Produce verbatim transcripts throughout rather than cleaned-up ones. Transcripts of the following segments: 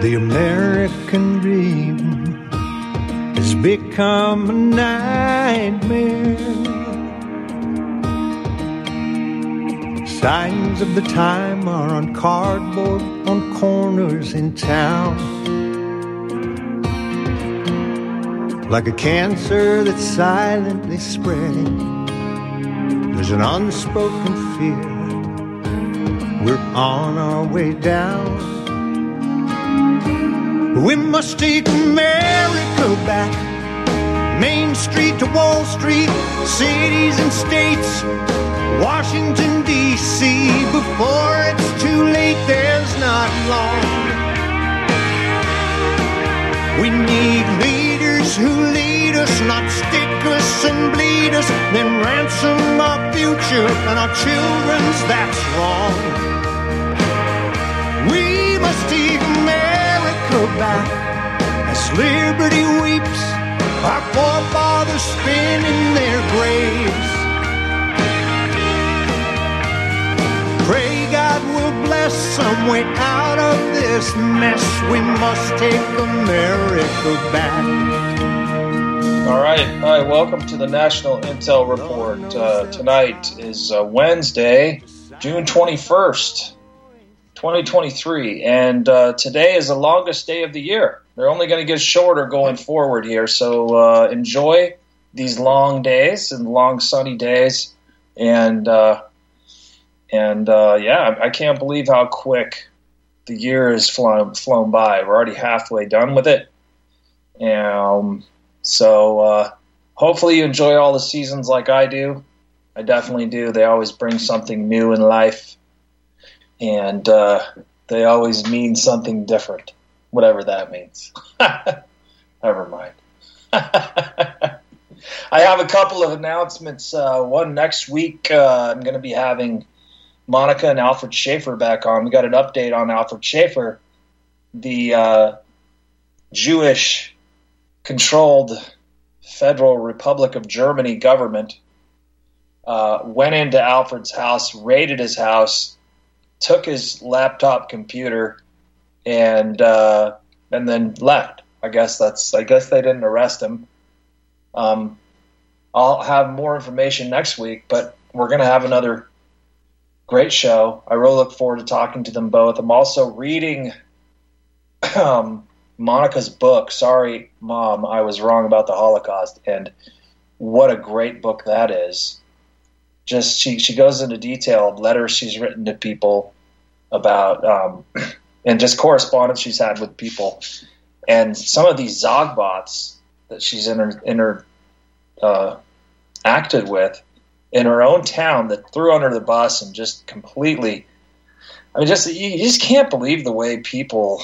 The American dream has become a nightmare. Signs of the time are on cardboard on corners in town. Like a cancer that's silently spreading, there's an unspoken fear. We're on our way down. We must take America back. Main Street to Wall Street, cities and states, Washington, D C Before it's too late, there's not long. We need leaders who lead us, not stick us and bleed us, then ransom our future and our children's, that's wrong. We must take America back as liberty weeps, our forefathers spin in their graves. Pray God will bless some way out of this mess. We must take America back. All right, all right. Welcome to the National Intel Report. Uh, tonight is uh, Wednesday, June twenty-first, twenty twenty-three, and uh, today is the longest day of the year. They're only going to get shorter going forward here, so uh, enjoy these long days and long sunny days, and uh, and uh, yeah, I can't believe how quick the year has flown flown by. We're already halfway done with it. Um, so uh, hopefully you enjoy all the seasons like I do. I definitely do. They always bring something new in life, and uh, they always mean something different, whatever that means. Never mind. I have a couple of announcements. Uh, one next week, uh, I'm going to be having Monica and Alfred Schaefer back on. We got an update on Alfred Schaefer, the uh, Jewish-controlled Federal Republic of Germany government uh, went into Alfred's house, raided his house, took his laptop computer, and uh, and then left. I guess that's. I guess they didn't arrest him. Um, I'll have more information next week, but we're going to have another great show. I really look forward to talking to them both. I'm also reading um, Monica's book, Sorry, Mom, I Was Wrong About the Holocaust, and what a great book that is. Just she, she goes into detail of letters she's written to people about, um, and just correspondence she's had with people. And some of these Zogbots that she's inter, inter, uh, acted with in her own town that threw under the bus and just completely, I mean, just you just can't believe the way people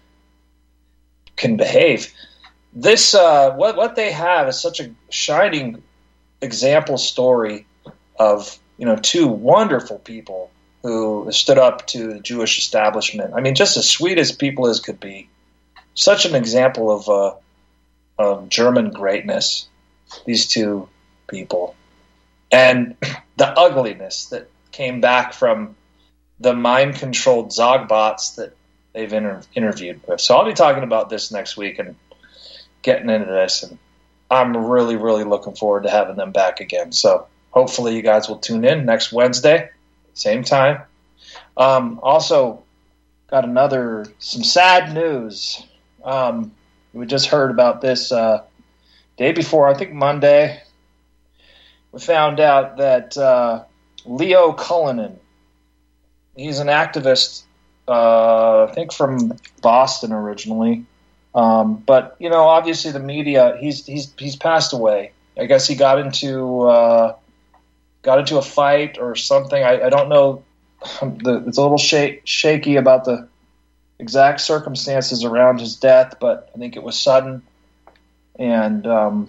can behave. This, uh, what what they have is such a shining example story of, you know, two wonderful people who stood up to the Jewish establishment. I mean, just as sweet as people as could be. Such an example of uh, of German greatness, these two people. And the ugliness that came back from the mind-controlled Zogbots that they've inter- interviewed with. So I'll be talking about this next week and getting into this. And I'm really, really looking forward to having them back again. So hopefully you guys will tune in next Wednesday, same time. Um, also, got another, some sad news. Um, we just heard about this uh, day before, I think Monday. We found out that uh, Leo Cullinan, he's an activist, uh, I think from Boston originally. Um, but, you know, obviously the media, he's he's he's passed away. I guess he got into uh, got into a fight or something. I, I don't know. The, it's a little shake, shaky about the exact circumstances around his death, but I think it was sudden. And um,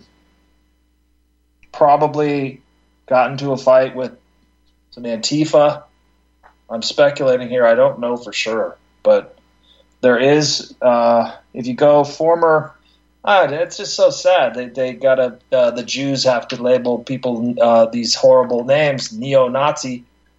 probably got into a fight with some Antifa. I'm speculating here. I don't know for sure. But there is, uh, if you go former, uh, it's just so sad. They they gotta, uh, the Jews have to label people uh, these horrible names, neo-Nazi.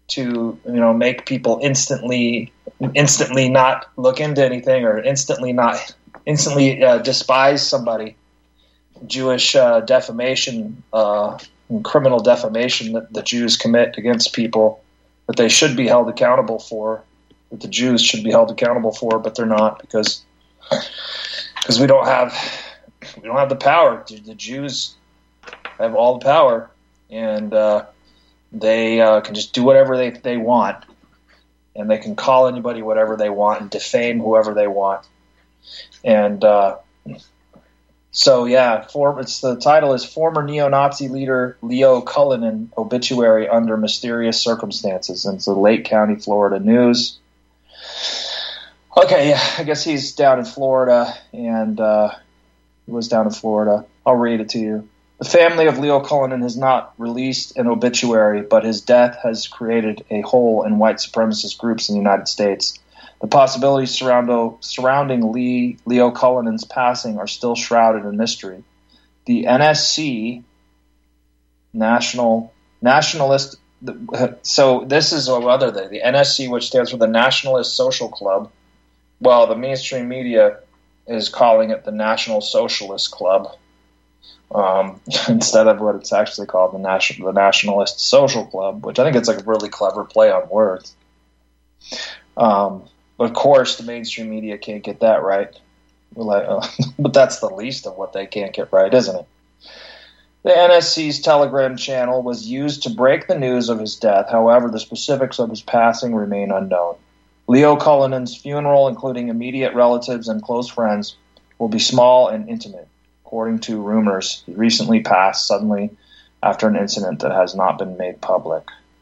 to, you know, make people instantly, instantly not look into anything, or instantly not, instantly uh, despise somebody. Jewish uh, defamation, uh, and criminal defamation that the Jews commit against people that they should be held accountable for, that the Jews should be held accountable for, but they're not, because because we don't have we don't have the power. The Jews have all the power, and uh, they uh, can just do whatever they they want, and they can call anybody whatever they want and defame whoever they want, and. Uh, So yeah, for, it's the title is "Former Neo-Nazi Leader Leo Cullinan Obituary Under Mysterious Circumstances," and it's the Lake County, Florida News. Okay, yeah, I guess he's down in Florida, and uh, he was down in Florida. I'll read it to you. The family of Leo Cullinan has not released an obituary, but his death has created a hole in white supremacist groups in the United States. The possibilities surround, surrounding Lee, Leo Cullinan's passing are still shrouded in mystery. The N S C, National Nationalist, so this is another thing. The N S C, which stands for the Nationalist Social Club, well, the mainstream media is calling it the National Socialist Club, um, instead of what it's actually called, the, National, the Nationalist Social Club, which I think it's like a really clever play on words. Um, But of course, the mainstream media can't get that right. Like, uh, but that's the least of what they can't get right, isn't it? The N S C's Telegram channel was used to break the news of his death. However, the specifics of his passing remain unknown. Leo Cullinan's funeral, including immediate relatives and close friends, will be small and intimate. According to rumors, he recently passed suddenly after an incident that has not been made public.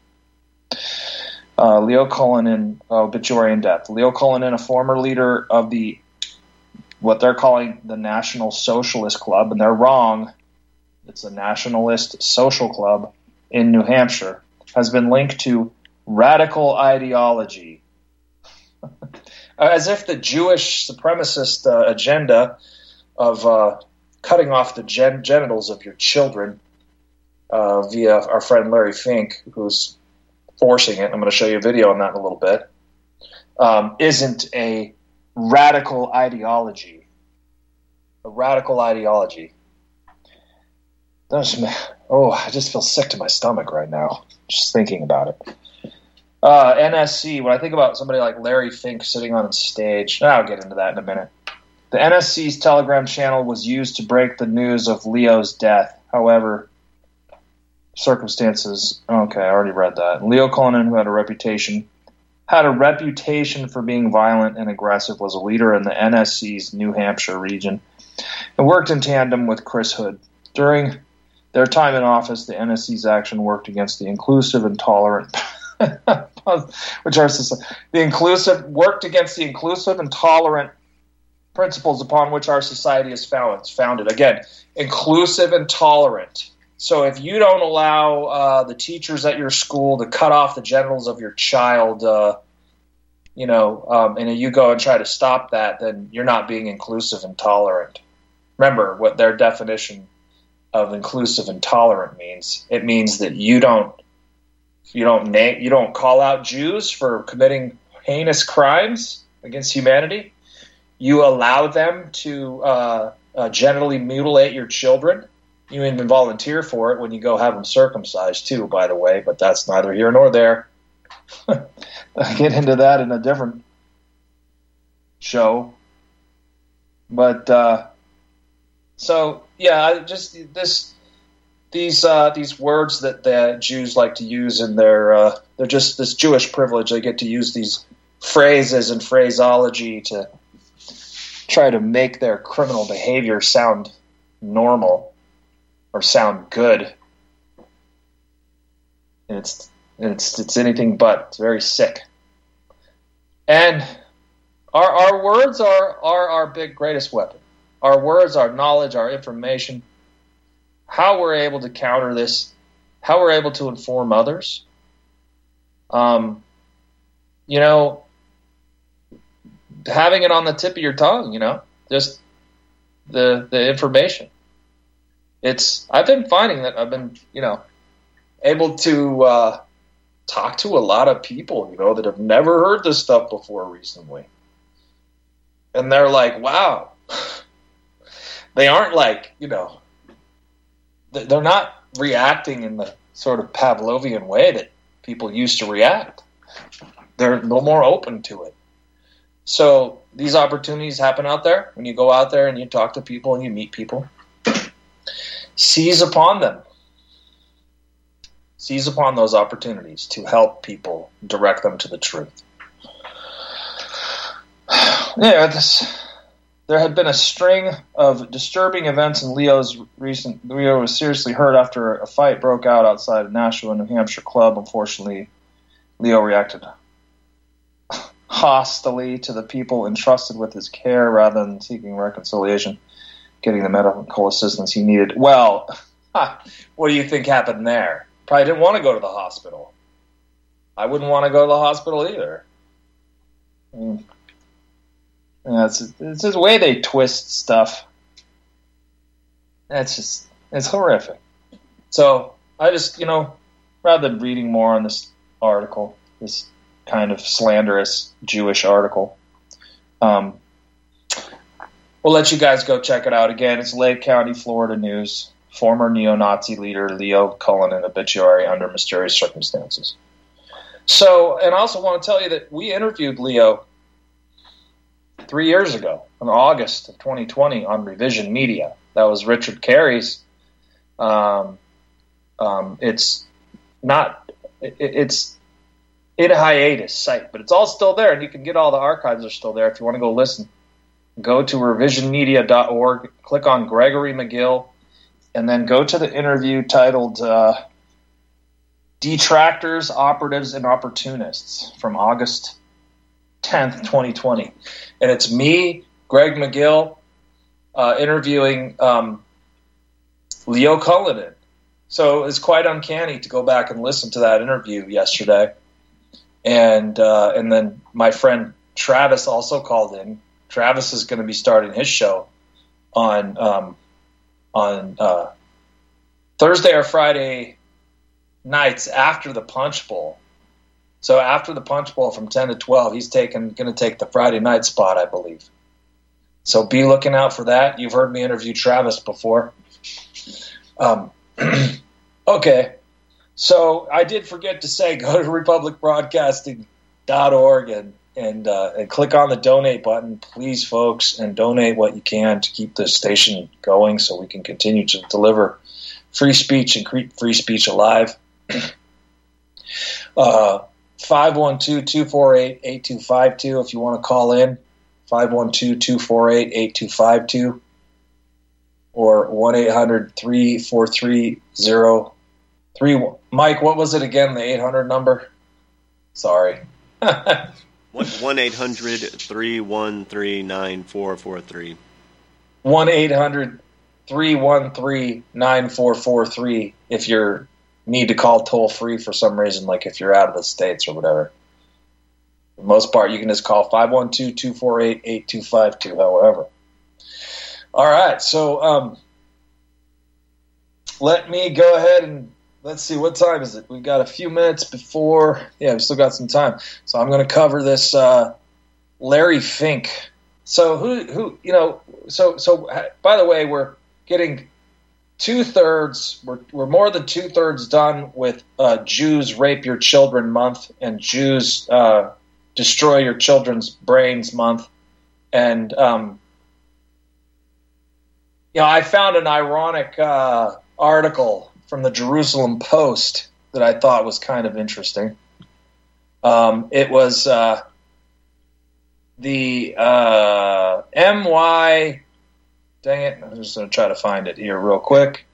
Uh, Leo Cullinan, obituary and death. Leo Cullinan, a former leader of the, what they're calling the National Socialist Club, and they're wrong, it's a Nationalist Social Club in New Hampshire, has been linked to radical ideology. As if the Jewish supremacist uh, agenda of uh, cutting off the gen- genitals of your children uh, via our friend Larry Fink, who's forcing it, I'm going to show you a video on that in a little bit, um, isn't a radical ideology. A radical ideology. Those, oh, I just feel sick to my stomach right now, just thinking about it. Uh, N S C, when I think about somebody like Larry Fink sitting on stage, I'll get into that in a minute. The N S C's Telegram channel was used to break the news of Leo's death. However, circumstances, okay, I already read that. Leo Cullinan, who had a reputation, had a reputation for being violent and aggressive, was a leader in the N S C's New Hampshire region and worked in tandem with Chris Hood. During their time in office, the N S C's action worked against the inclusive and tolerant, which are the inclusive worked against the inclusive and tolerant principles upon which our society is founded. Again, inclusive and tolerant. So if you don't allow uh, the teachers at your school to cut off the genitals of your child, uh, you know, um, and you go and try to stop that, then you're not being inclusive and tolerant. Remember what their definition of inclusive and tolerant means. It means that you don't, you don't name, you don't call out Jews for committing heinous crimes against humanity. You allow them to uh, uh, genitally mutilate your children. You even volunteer for it when you go have them circumcised too, by the way, but that's neither here nor there. I'll get into that in a different show. But, uh, so, yeah, I just this these uh, these words that the Jews like to use in their, uh, they're just this Jewish privilege. They get to use these phrases and phraseology to try to make their criminal behavior sound normal. Or sound good, and it's it's it's anything but. It's very sick. And our our words are are our big greatest weapon. Our words, our knowledge, our information. How we're able to counter this, how we're able to inform others. Um, you know, having it on the tip of your tongue. You know, just the the information. It's. I've been finding that I've been, you know, able to uh, talk to a lot of people, you know, that have never heard this stuff before recently. And they're like, wow. They aren't like, you know, they're not reacting in the sort of Pavlovian way that people used to react. They're a little more open to it. So these opportunities happen out there. When you go out there and you talk to people and you meet people, seize upon them. Seize upon those opportunities to help people, direct them to the truth. Yeah, this, there had been a string of disturbing events in Leo's recent. Leo was seriously hurt after a fight broke out outside a Nashua, New Hampshire club. Unfortunately, Leo reacted hostilely to the people entrusted with his care rather than seeking reconciliation, getting the medical assistance he needed. Well, what do you think happened there? Probably didn't want to go to the hospital. I wouldn't want to go to the hospital either. Mm. Yeah, it's, it's just the way they twist stuff. That's just, it's horrific. So I just, you know, rather than reading more on this article, this kind of slanderous Jewish article, um, we'll let you guys go check it out. Again, it's Lake County, Florida News. Former neo-Nazi leader Leo Cullinan obituary under mysterious circumstances. So, and I also want to tell you that we interviewed Leo three years ago, in August of twenty twenty, on Revision Media. That was Richard Carey's. Um, um, it's not, it, it's in a hiatus site, but it's all still there, and you can get all the archives are still there if you want to go listen. Go to revision media dot org, click on Gregory McGill, and then go to the interview titled uh, Detractors, Operatives, and Opportunists from August tenth, twenty twenty. And it's me, Greg McGill, uh, interviewing um, Leo Cullinan. So it's quite uncanny to go back and listen to that interview yesterday. And uh, and then my friend Travis also called in. Travis is going to be starting his show on um, on uh, Thursday or Friday nights after the Punch Bowl. So after the Punch Bowl from ten to twelve, he's taking going to take the Friday night spot, I believe. So be looking out for that. You've heard me interview Travis before. Um, okay. So I did forget to say, go to republic broadcasting dot org and and, uh, and click on the donate button, please, folks, and donate what you can to keep the station going so we can continue to deliver free speech and keep free speech alive. uh, five one two, two four eight, eight two five two if you want to call in, five one two, two four eight, eight two five two, or one eight hundred, three four three, zero three one. Mike, what was it again, the eight hundred number? Sorry. one eight hundred, three one three, nine four four three. one eight hundred, three one three, nine four four three if you need to call toll free for some reason, like if you're out of the States or whatever. For the most part, you can just call five one two, two four eight, eight two five two, however. All right, so um, let me go ahead and let's see, what time is it? We've got a few minutes before. Yeah, we've still got some time. So I'm going to cover this uh, Larry Fink. So who, who, you know, so, so by the way, we're getting two thirds, we're, we're more than two thirds done with uh, Jews Rape Your Children Month and Jews uh, Destroy Your Children's Brains Month. And, um, you know, I found an ironic uh, article from the Jerusalem Post that I thought was kind of interesting. Um, it was uh, the uh, M Y, dang it, I'm just going to try to find it here real quick.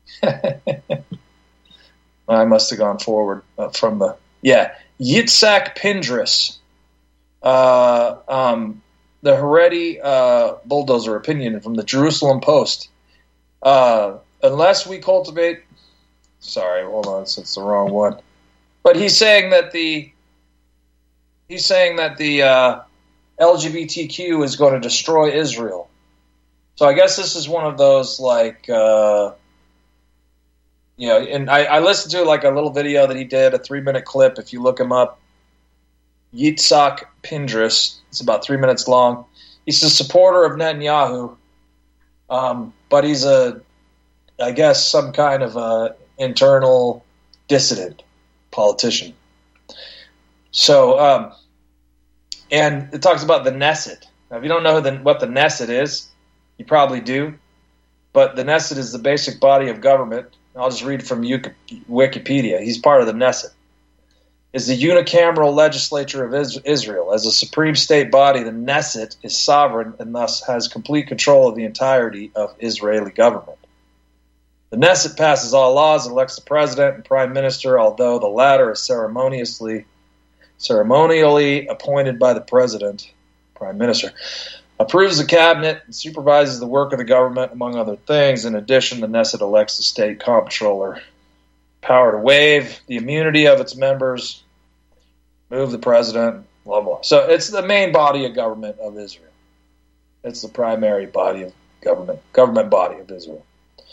I must have gone forward uh, from the, yeah, Yitzhak Pindris, uh, um, the Haredi uh, bulldozer opinion from the Jerusalem Post. Uh, unless we cultivate, sorry, hold on, it's, it's the wrong one. But he's saying that the he's saying that the uh, L G B T Q is going to destroy Israel. So I guess this is one of those like uh, you know, and I, I listened to like a little video that he did, a three minute clip. If you look him up, Yitzhak Pindris, it's about three minutes long. He's a supporter of Netanyahu, um, but he's a, I guess, some kind of a internal dissident politician. So, um, and it talks about the Knesset. Now, if you don't know the, what the Knesset is, you probably do. But the Knesset is the basic body of government. I'll just read from Wikipedia. He's part of the Knesset. Is the unicameral legislature of Israel. As a supreme state body, the Knesset is sovereign and thus has complete control of the entirety of Israeli government. The Knesset passes all laws and elects the president and prime minister, although the latter is ceremoniously ceremonially appointed by the president, prime minister, approves the cabinet and supervises the work of the government, among other things. In addition, the Knesset elects the state comptroller, power to waive the immunity of its members, move the president, blah, blah. So it's the main body of government of Israel. It's the primary body of government, government body of Israel.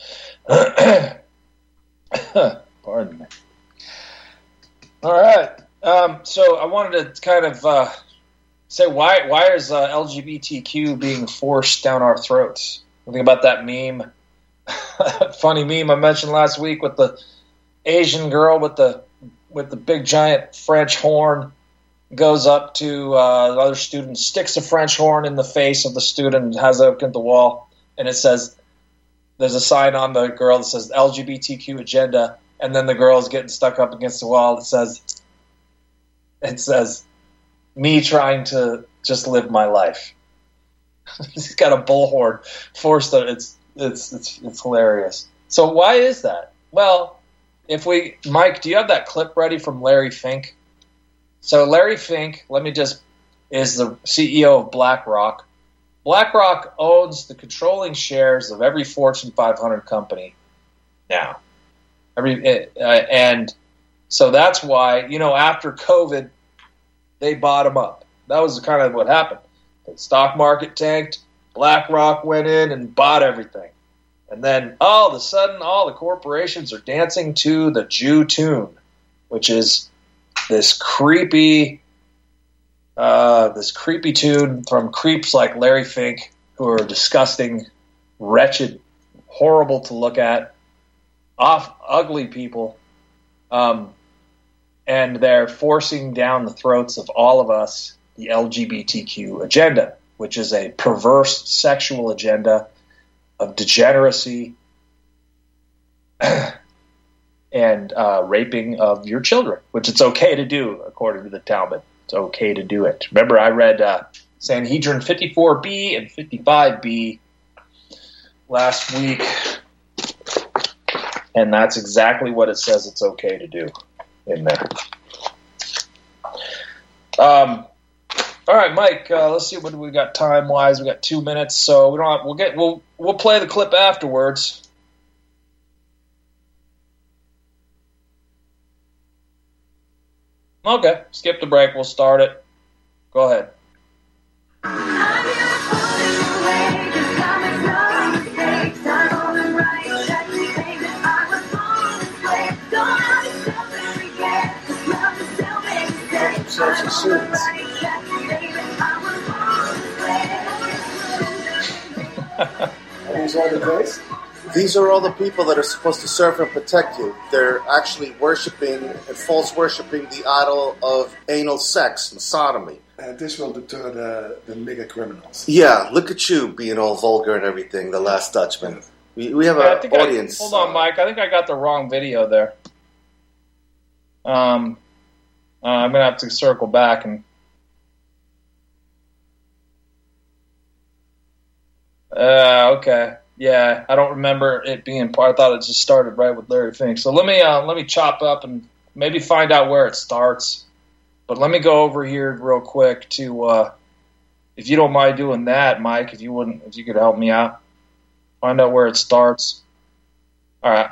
Pardon me. All right. Um, so I wanted to kind of uh, say why why is uh, L G B T Q being forced down our throats? Think about that meme, funny meme I mentioned last week with the Asian girl with the with the big giant French horn, goes up to uh, the other student, sticks a French horn in the face of the student, and has it up against the wall, and it says, there's a sign on the girl that says L G B T Q agenda, and then the girl is getting stuck up against the wall. It says, it says, me trying to just live my life. He's got a bullhorn forced. It's it's it's it's hilarious. So why is that? Well, if we, Mike, do you have that clip ready from Larry Fink? So Larry Fink, let me just, is the C E O of BlackRock. BlackRock owns the controlling shares of every Fortune five hundred company now. Every uh, and so that's why, you know, after COVID, they bought them up. That was kind of what happened. The stock market tanked. BlackRock went in and bought everything. And then all of a sudden, all the corporations are dancing to the Jew tune, which is this creepy, uh, this creepy tune from creeps like Larry Fink, who are disgusting, wretched, horrible to look at, off, ugly people, um, and they're forcing down the throats of all of us the L G B T Q agenda, which is a perverse sexual agenda of degeneracy and uh, raping of your children, which it's okay to do, according to the Talmud. It's okay to do it. Remember, I read uh, Sanhedrin fifty-four B and fifty-five B last week, and that's exactly what it says it's okay to do in there. Um, all right, Mike. Uh, let's see what we got time wise. We got two minutes, so we don't. Have, we'll get. We'll we'll play the clip afterwards. Okay, skip the break. We'll start it. Go ahead. These are the guys? These are all the people that are supposed to serve and protect you. They're actually worshiping and false worshiping the idol of anal sex and sodomy. And this will deter the, the mega criminals. Yeah, look at you being all vulgar and everything, the last Dutchman. We, we have yeah, an audience. I, hold on, Mike. I think I got the wrong video there. Um, uh, I'm going to have to circle back and... Uh, okay. Yeah, I don't remember it being part. I thought it just started right with Larry Fink. So let me uh, let me chop up and maybe find out where it starts. But let me go over here real quick to, uh, if you don't mind doing that, Mike. If you wouldn't, if you could help me out, find out where it starts. All right.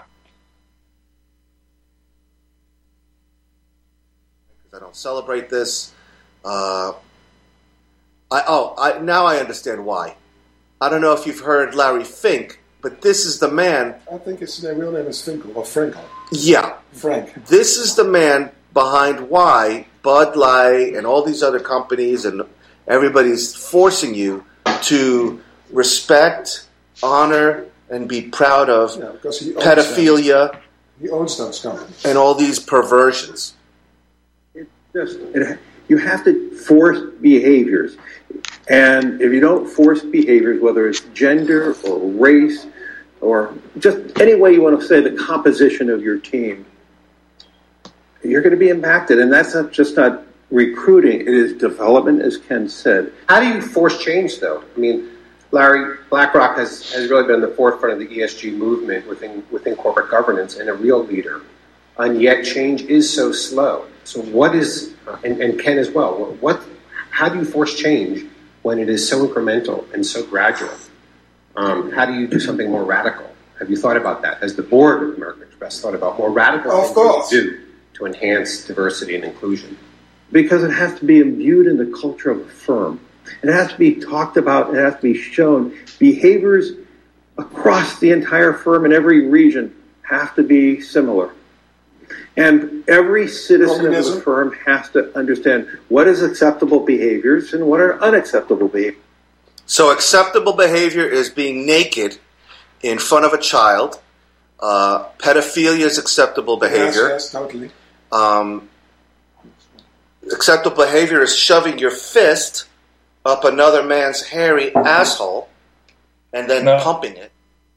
I don't celebrate this. Uh, I oh, I now I understand why. I don't know if you've heard Larry Fink But this is the man. I think his uh, real name is Finkel, or Frankel. Yeah. Frank. This is the man behind why Bud Light and all these other companies and everybody's forcing you to respect, honor, and be proud of Yeah, because he owns pedophilia. Them. He owns those companies. And all these perversions. It just, it, you have to force behaviors. And if you don't force behaviors, whether it's gender or race or just any way you want to say the composition of your team, you're going to be impacted. And that's not just not recruiting, it is development, as Ken said. How do you force change, though? I mean, Larry, BlackRock has, has really been the forefront of the E S G movement within within corporate governance and a real leader. And yet change is so slow. So what is, and, and Ken as well, what, how do you force change when it is so incremental and so gradual? Um, how do you do something more radical? Have you thought about that? Has the board of American Express thought about more radical Of things course. to do to enhance diversity and inclusion? Because it has to be imbued in the culture of a firm. It has to be talked about. It has to be shown. Behaviors across the entire firm in every region have to be similar. And every citizen Communism. of the firm has to understand what is acceptable behaviors and what are unacceptable behaviors. So acceptable behavior is being naked in front of a child. Uh, pedophilia is acceptable behavior. Yes, yes, totally. Um, acceptable behavior is shoving your fist up another man's hairy asshole and then No. pumping it.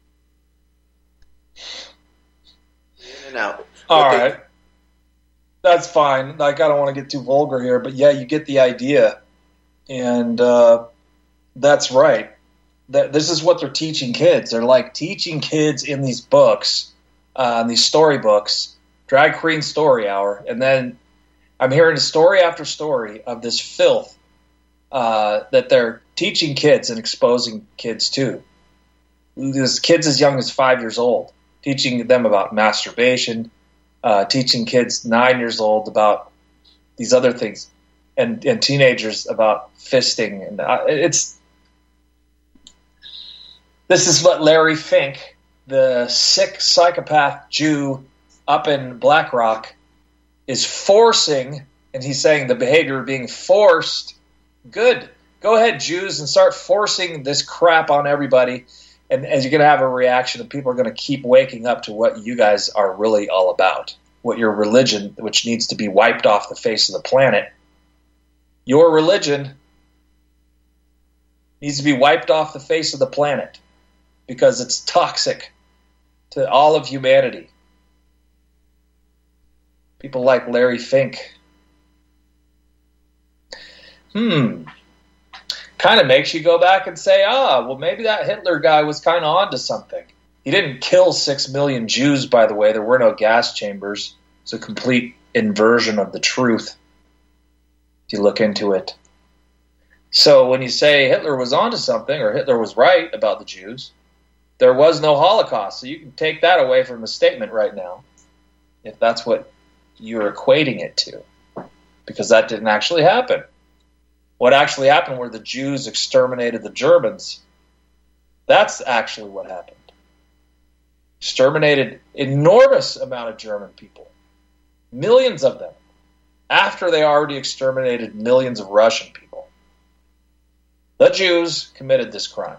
In and out. All But they- right. That's fine. Like, I don't want to get too vulgar here, but yeah, you get the idea. And uh, that's right. That This is what they're teaching kids. They're like teaching kids in these books, uh, in these storybooks, Drag Queen Story Hour. And then I'm hearing story after story of this filth uh, that they're teaching kids and exposing kids to. There's kids as young as five years old, teaching them about masturbation, uh, teaching kids nine years old about these other things, and, and teenagers about fisting. And uh, it's this is what Larry Fink, the sick psychopath Jew up in BlackRock, is forcing, and he's saying the behavior being forced. Good. Go ahead, Jews, and start forcing this crap on everybody. And as you're going to have a reaction, and people are going to keep waking up to what you guys are really all about, what your religion, which needs to be wiped off the face of the planet. Your religion needs to be wiped off the face of the planet because it's toxic to all of humanity. People like Larry Fink. Hmm. Kind of makes you go back and say, ah, well, maybe that Hitler guy was kind of onto something. He didn't kill six million Jews, by the way. There were no gas chambers. It's a complete inversion of the truth, if you look into it. So when you say Hitler was onto something, or Hitler was right about the Jews, there was no Holocaust. So you can take that away from the statement right now, if that's what you're equating it to, because that didn't actually happen. What actually happened were the Jews exterminated the Germans. That's actually what happened. Exterminated enormous amount of German people. Millions of them. After they already exterminated millions of Russian people. The Jews committed this crime.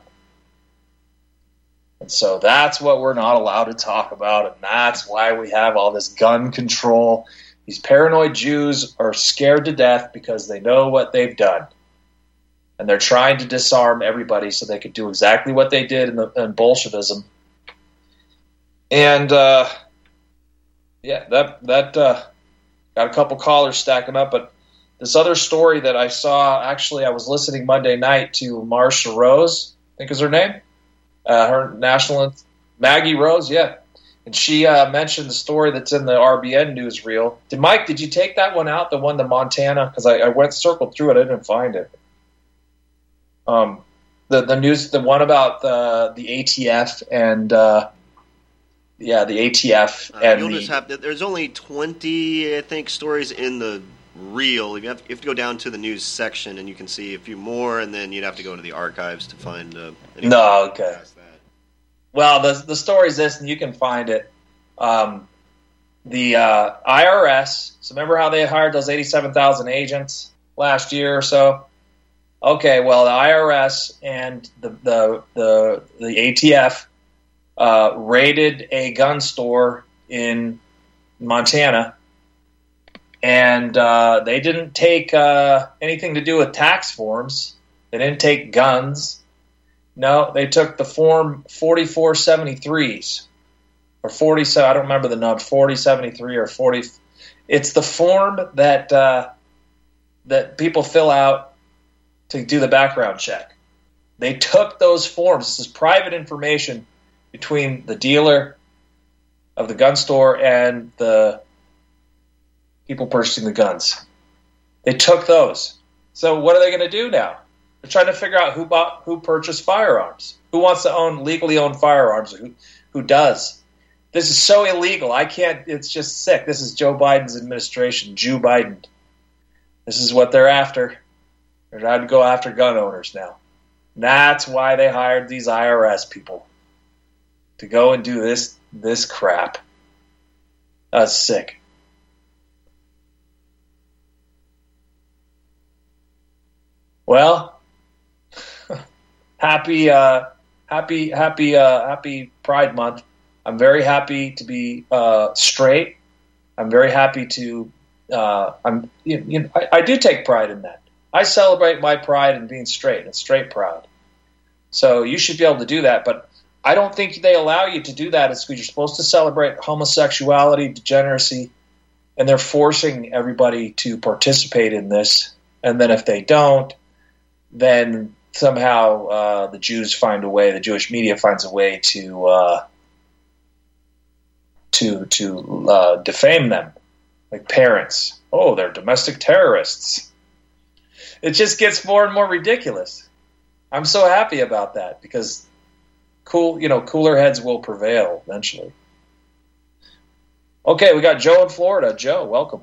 And so that's what we're not allowed to talk about, and that's why we have all this gun control. These paranoid Jews are scared to death because they know what they've done. And they're trying to disarm everybody so they could do exactly what they did in, the, in Bolshevism. And, uh, yeah, that that uh, got a couple callers stacking up. But this other story that I saw, actually, I was listening Monday night to Marsha Rose, I think is her name. Uh, her national, Maggie Rose, yeah. And she uh, mentioned the story that's in the R B N newsreel. Did Mike, did you take that one out, the one to Montana? Because I, I went circled through it, I didn't find it. Um, the the news, the one about the the A T F and uh, yeah, the A T F Uh, and you'll the, just have to, there's only twenty, I think, stories in the reel. You have, you have to go down to the news section, and you can see a few more, and then you'd have to go to the archives to find. Uh, anything No, okay. past that. Well, the the story's this, and you can find it. Um, the uh, I R S. So remember how they hired those eighty-seven thousand agents last year or so? Okay, well, the I R S and the the the, the A T F uh, raided a gun store in Montana, and uh, they didn't take uh, anything to do with tax forms. They didn't take guns. No, they took the Form forty-four seventy-threes or forty-seven. I don't remember the number. forty seventy-three or forty. It's the form that uh, that people fill out to do the background check. They took those forms. This is private information between the dealer of the gun store and the people purchasing the guns. They took those. So what are they going to do now? They're trying to figure out who bought, who purchased firearms, who wants to own legally own firearms, or who who does. This is so illegal. I can't. It's just sick. This is Joe Biden's administration, Joe Biden. This is what they're after. They're trying to go after gun owners now. And that's why they hired these I R S people to go and do this this crap. That's sick. Well. Happy, uh, happy, happy, uh, happy Pride Month. I'm very happy to be uh, straight. I'm very happy to. Uh, I'm. You, you know, I, I do take pride in that. I celebrate my pride in being straight and straight proud. So you should be able to do that. But I don't think they allow you to do that. It's because you're supposed to celebrate homosexuality, degeneracy, and they're forcing everybody to participate in this. And then if they don't, then somehow uh, the Jews find a way, the Jewish media finds a way to uh, to to uh, defame them, like parents. Oh, they're domestic terrorists. It just gets more and more ridiculous. I'm so happy about that because cool, you know, cooler heads will prevail eventually. Okay, we got Joe in Florida. Joe, welcome.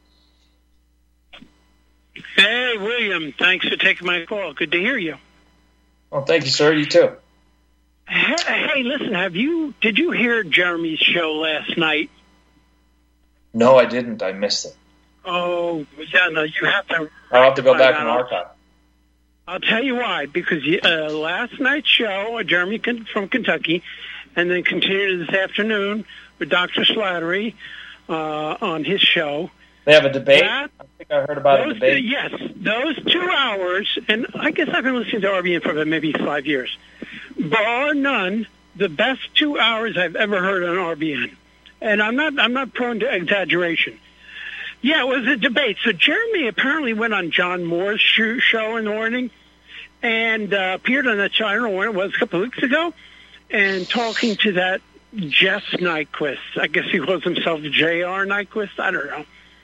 Hey, William. Thanks for taking my call. Good to hear you. Oh, thank you, sir. You too. Hey, hey, listen, have you, did you hear Jeremy's show last night? No, I didn't. I missed it. Oh, yeah, no, you have to. I'll have to go back and archive. I'll tell you why. Because uh, last night's show, Jeremy from Kentucky, and then continued this afternoon with Doctor Slattery uh, on his show. They have a debate? That, I think I heard about those, a debate. Yes, those two hours, and I guess I've been listening to R B N for about maybe five years. Bar none, the best two hours I've ever heard on R B N. And I'm not I'm not prone to exaggeration. Yeah, it was a debate. So Jeremy apparently went on John Moore's show in the morning and uh, appeared on that show, I don't know when it was, a couple of weeks ago, and talking to that Jeff Nyquist. I guess he calls himself J R Nyquist. I don't know.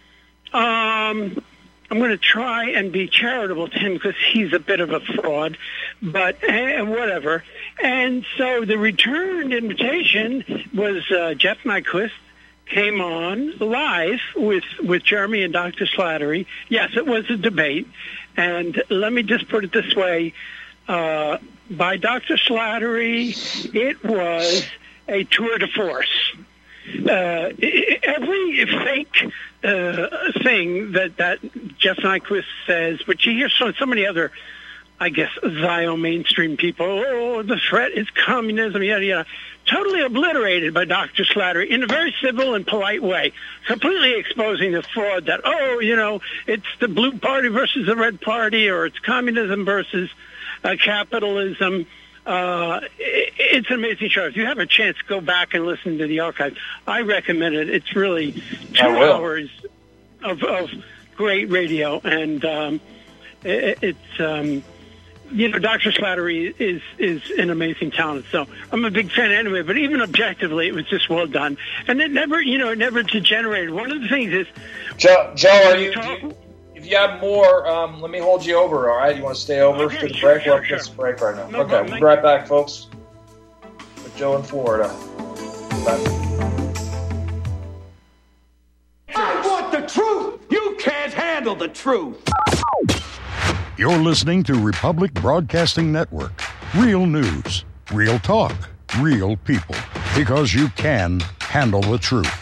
Um, I'm going to try and be charitable to him because he's a bit of a fraud, but eh, whatever. And so the returned invitation was uh, Jeff Nyquist came on live with, with Jeremy and Doctor Slattery. Yes, it was a debate. And let me just put it this way. Uh, by Doctor Slattery, it was a tour de force. Uh, every fake uh, thing that, that Jeff Nyquist says, but you hear so, so many other, I guess, Zio mainstream people, oh, the threat is communism, yada, yada, totally obliterated by Doctor Slattery in a very civil and polite way, completely exposing the fraud that, oh, you know, it's the blue party versus the red party, or it's communism versus uh, capitalism. Uh, it, it's an amazing show. If you have a chance, go back and listen to the archive. I recommend it. It's really two hours of, of great radio, and um, it, it's um, you know, Doctor Slattery is is an amazing talent. So I'm a big fan anyway. But even objectively, it was just well done, and it never, you know, it never degenerated. One of the things is, Joe, Joe, are you? Do you if you have more, um, let me hold you over, all right? You want to stay over okay, for the sure, break? sure, We'll sure. take a break right now. No okay, problem. we'll be right back, folks. With Joe in Florida. Bye. I want the truth! You can't handle the truth! You're listening to Republic Broadcasting Network. Real news, real talk, real people, because you can handle the truth.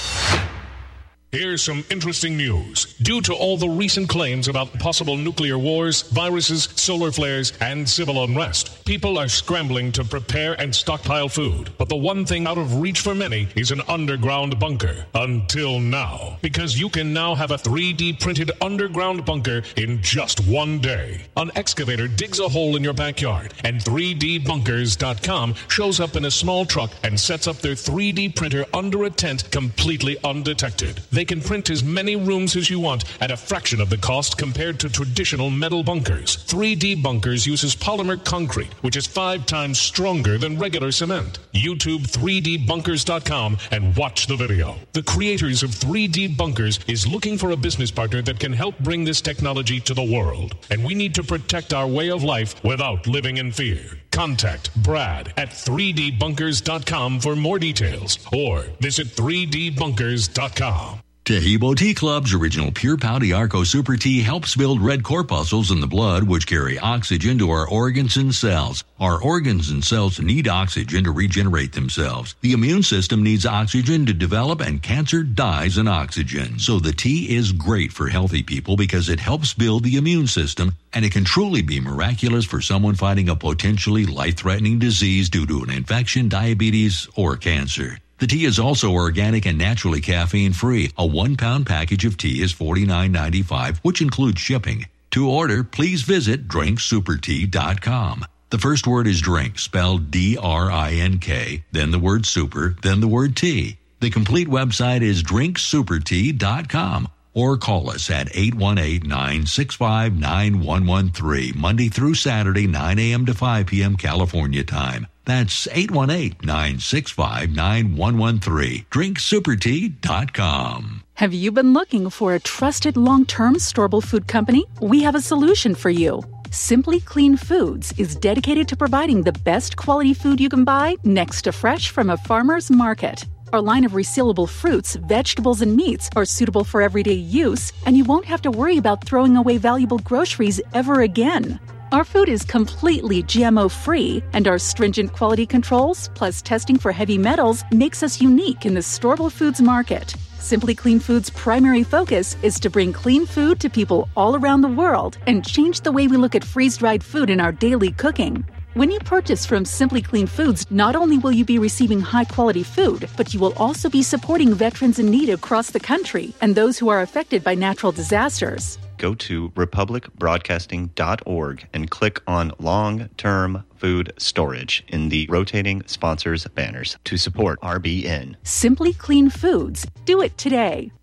Here's some interesting news. Due to all the recent claims about possible nuclear wars, viruses, solar flares, and civil unrest, people are scrambling to prepare and stockpile food. But the one thing out of reach for many is an underground bunker. Until now. Because you can now have a three D printed underground bunker in just one day. An excavator digs a hole in your backyard, and three D bunkers dot com shows up in a small truck and sets up their three D printer under a tent completely undetected. They can print as many rooms as you want at a fraction of the cost compared to traditional metal bunkers. three D Bunkers uses polymer concrete, which is five times stronger than regular cement. YouTube three D bunkers dot com and watch the video. The creators of three D Bunkers is looking for a business partner that can help bring this technology to the world. And we need to protect our way of life without living in fear. Contact Brad at three D bunkers dot com for more details, or visit three D bunkers dot com. Tahibo Tea Club's original Pure Pouty Arco Super Tea helps build red corpuscles in the blood, which carry oxygen to our organs and cells. Our organs and cells need oxygen to regenerate themselves. The immune system needs oxygen to develop, and cancer dies in oxygen. So the tea is great for healthy people because it helps build the immune system, and it can truly be miraculous for someone fighting a potentially life-threatening disease due to an infection, diabetes, or cancer. The tea is also organic and naturally caffeine-free. A one-pound package of tea is forty-nine ninety-five, which includes shipping. To order, please visit drink super tea dot com. The first word is drink, spelled D R I N K, then the word super, then the word tea. The complete website is drink super tea dot com. Or call us at eight one eight, nine six five, nine one one three, Monday through Saturday, nine a.m. to five p.m. California time. That's eight one eight, nine six five, nine one one three. drink super tea dot com. Have you been looking for a trusted long-term storable food company? We have a solution for you. Simply Clean Foods is dedicated to providing the best quality food you can buy next to fresh from a farmer's market. Our line of resealable fruits, vegetables, and meats are suitable for everyday use, and you won't have to worry about throwing away valuable groceries ever again. Our food is completely G M O-free, and our stringent quality controls, plus testing for heavy metals, makes us unique in the storable foods market. Simply Clean Foods' primary focus is to bring clean food to people all around the world and change the way we look at freeze-dried food in our daily cooking. When you purchase from Simply Clean Foods, not only will you be receiving high-quality food, but you will also be supporting veterans in need across the country and those who are affected by natural disasters. Go to republic broadcasting dot org and click on long-term food storage in the rotating sponsors banners to support R B N. Simply Clean Foods. Do it today.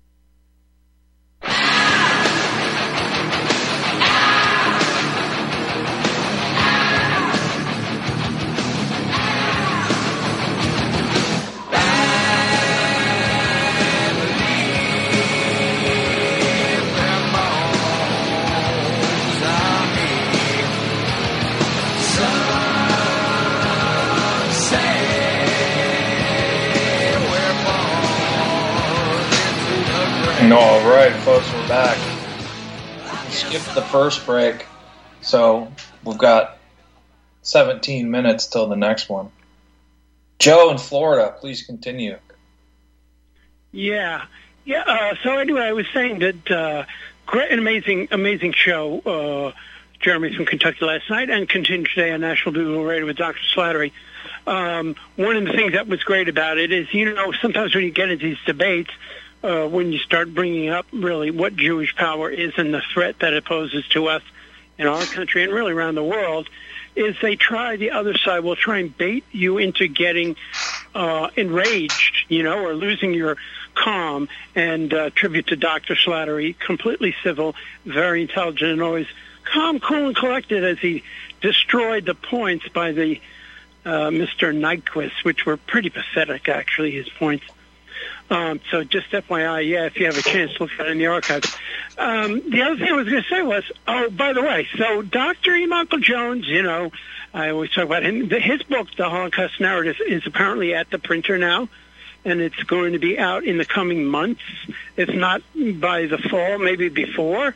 All right, folks, we're back. We skipped the first break, so we've got seventeen minutes till the next one. Joe in Florida, please continue. Yeah, yeah. Uh, so anyway, I was saying that uh, great, an amazing, amazing show. Uh, Jeremy from Kentucky last night, and continued today on National Google Radio with Doctor Slattery. Um, one of the things that was great about it is, you know, sometimes when you get into these debates, Uh, when you start bringing up really what Jewish power is and the threat that it poses to us in our country and really around the world, is they try, the other side will try and bait you into getting uh, enraged, you know, or losing your calm. And uh, tribute to Doctor Slattery, completely civil, very intelligent, and always calm, cool, and collected as he destroyed the points by the uh, Mister Nyquist, which were pretty pathetic, actually, his points. Um, so just F Y I, yeah, if you have a chance to look at it in the archives. Um, the other thing I was going to say was, oh, by the way, so Doctor E. Michael Jones, you know, I always talk about him. His book, The Holocaust Narrative, is apparently at the printer now, and it's going to be out in the coming months, if not by the fall, maybe before.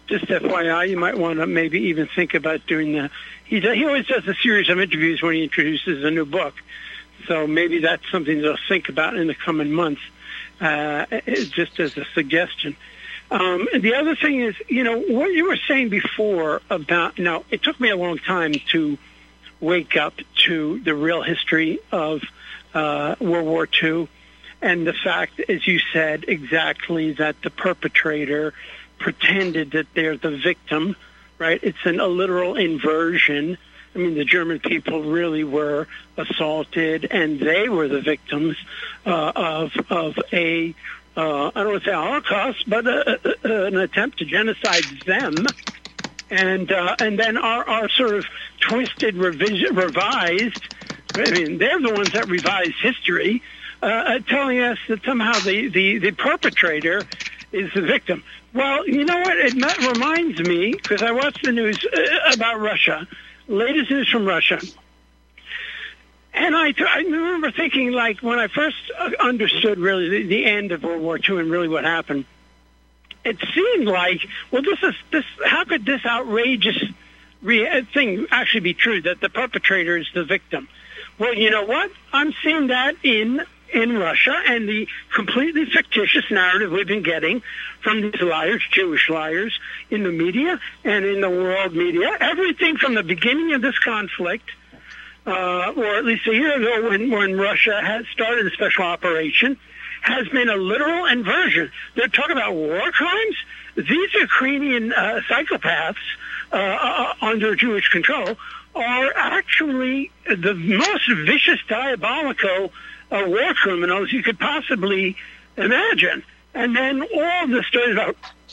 just F Y I, you might want to maybe even think about doing the. He he always does a series of interviews when he introduces a new book, so maybe that's something to think about in the coming months, uh, just as a suggestion. Um, and the other thing is, you know, what you were saying before about. Now, it took me a long time to wake up to the real history of uh, World War Two, and the fact, as you said, exactly that the perpetrator pretended that they're the victim, right? It's an, a literal inversion. I mean, the German people really were assaulted, and they were the victims uh, of of a, uh, I don't want to say Holocaust, but a, a, an attempt to genocide them. And uh, and then our, our sort of twisted, revision, revised, I mean, they're the ones that revised history, uh, telling us that somehow the, the, the perpetrator is the victim. Well, you know what? It reminds me, because I watched the news about Russia, latest news from Russia. And I, I remember thinking, like, when I first understood really the, the end of World War Two and really what happened, it seemed like, well, this is this. How could this outrageous re- thing actually be true, that the perpetrator is the victim? Well, you know what? I'm seeing that in in Russia, and the completely fictitious narrative we've been getting from these liars, Jewish liars, in the media and in the world media. Everything from the beginning of this conflict, uh, or at least a year ago when, when Russia had started a special operation, has been a literal inversion. They're talking about war crimes. These Ukrainian uh, psychopaths uh, uh, under Jewish control are actually the most vicious, diabolical uh, war criminals you could possibly imagine. And then all the stories about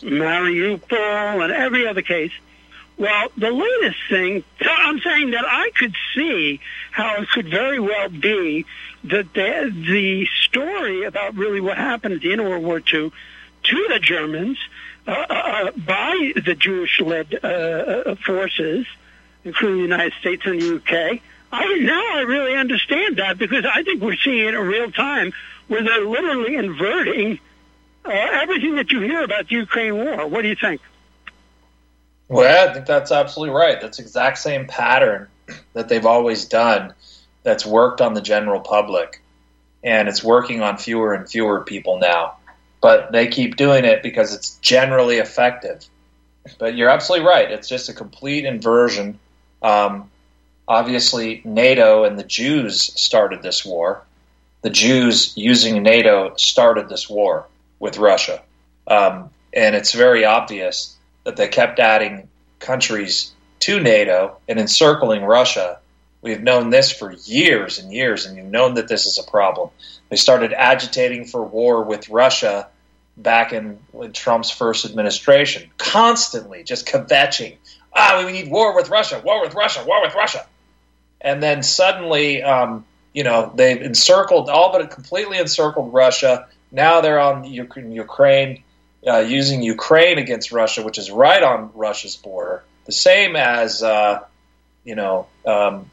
Mariupol and every other case. Well, the latest thing, so I'm saying that I could see how it could very well be that the, the story about really what happened at the end of World War Two to the Germans uh, uh, by the Jewish-led uh, forces, including the United States and the U K, I, now I really understand that, because I think we're seeing it in real time where they're literally inverting uh, everything that you hear about the Ukraine war. What do you think? Well, I think that's absolutely right. That's the exact same pattern that they've always done that's worked on the general public, and it's working on fewer and fewer people now. But they keep doing it because it's generally effective. But you're absolutely right. It's just a complete inversion. Um, obviously, NATO and the Jews started this war. The Jews, using NATO, started this war with Russia. Um, and it's very obvious that they kept adding countries to NATO and encircling Russia. We've known this for years and years, and you've known that this is a problem. They started agitating for war with Russia back in Trump's first administration, constantly just kvetching. Ah, we need war with Russia, war with Russia, war with Russia. And then suddenly, um, you know, they've encircled, all but completely encircled Russia. Now they're on Ukraine. Uh, using Ukraine against Russia, which is right on Russia's border, the same as, uh, you know, um,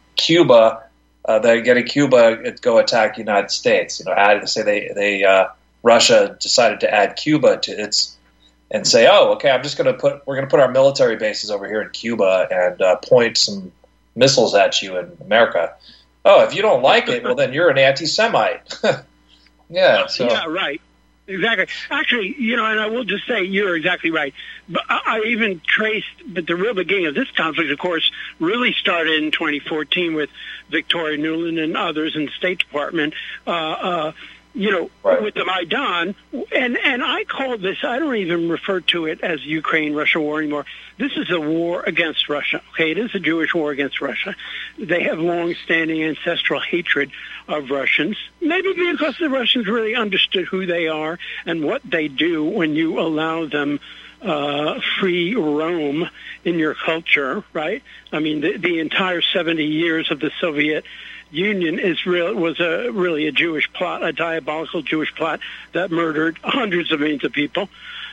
Cuba. Uh, they get a Cuba go attack the United States. You know, add, say they they uh, Russia decided to add Cuba to its, and say, oh, okay, I'm just going to put we're going to put our military bases over here in Cuba and uh, point some missiles at you in America. Oh, if you don't like it, well, then you're an anti-Semite. yeah. So. Yeah. Right. Exactly. Actually, you know, and I will just say you're exactly right. But I even traced, but the real beginning of this conflict, of course, really started in twenty fourteen with Victoria Nuland and others in the State Department, uh, uh, you know, right. with the Maidan. And, and I call this, I don't even refer to it as Ukraine-Russia war anymore. This is a war against Russia. Okay, it is a Jewish war against Russia. They have long-standing ancestral hatred of Russians, maybe because the Russians really understood who they are and what they do when you allow them uh, free roam in your culture, right? I mean, the, the entire seventy years of the Soviet Union is real, was a, really a Jewish plot, a diabolical Jewish plot that murdered hundreds of millions of people.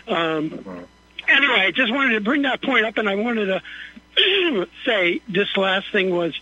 Um, anyway, I just wanted to bring that point up, and I wanted to say this last thing was,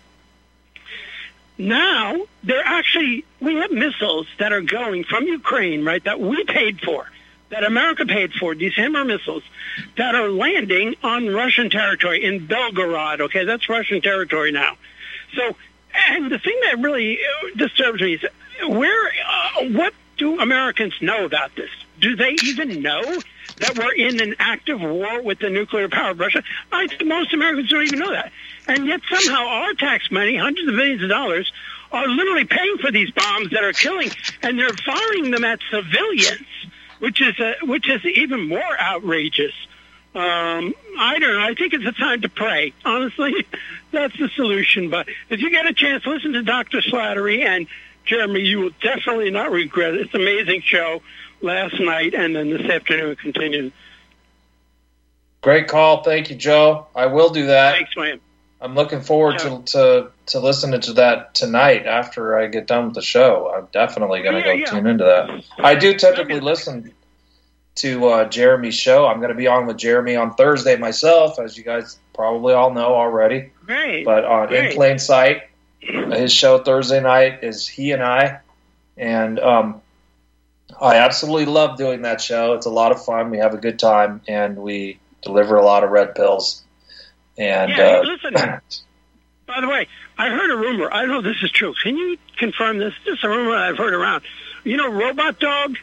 now they're actually, we have missiles that are going from Ukraine, right, that we paid for, that America paid for, these Hammer missiles, that are landing on Russian territory in Belgorod. Okay, that's Russian territory now. So, and the thing that really disturbs me is where, uh, what do Americans know about this? Do they even know that we're in an active war with the nuclear power of Russia? I think most Americans don't even know that. And yet somehow our tax money, hundreds of millions of dollars, are literally paying for these bombs that are killing, and they're firing them at civilians, which is uh, which is even more outrageous. Um, I don't know. I think it's a time to pray. Honestly, that's the solution. But if you get a chance, listen to Doctor Slattery and Jeremy. You will definitely not regret it. It's an amazing show last night, and then this afternoon it continues. Great call. Thank you, Joe. I will do that. Thanks, man. I'm looking forward Yeah. to, to to listening to that tonight after I get done with the show. I'm definitely going to Yeah, go yeah. tune into that. I do typically listen to uh, Jeremy's show. I'm going to be on with Jeremy on Thursday myself, as you guys probably all know already. Great. But on Great. In Plain Sight, his show Thursday night is he and I, and um, I absolutely love doing that show. It's a lot of fun. We have a good time, and we deliver a lot of red pills. And Yeah, hey, uh, listen. By the way, I heard a rumor. I don't know if this is true. Can you confirm this? This is a rumor I've heard around. You know, Robot Dog?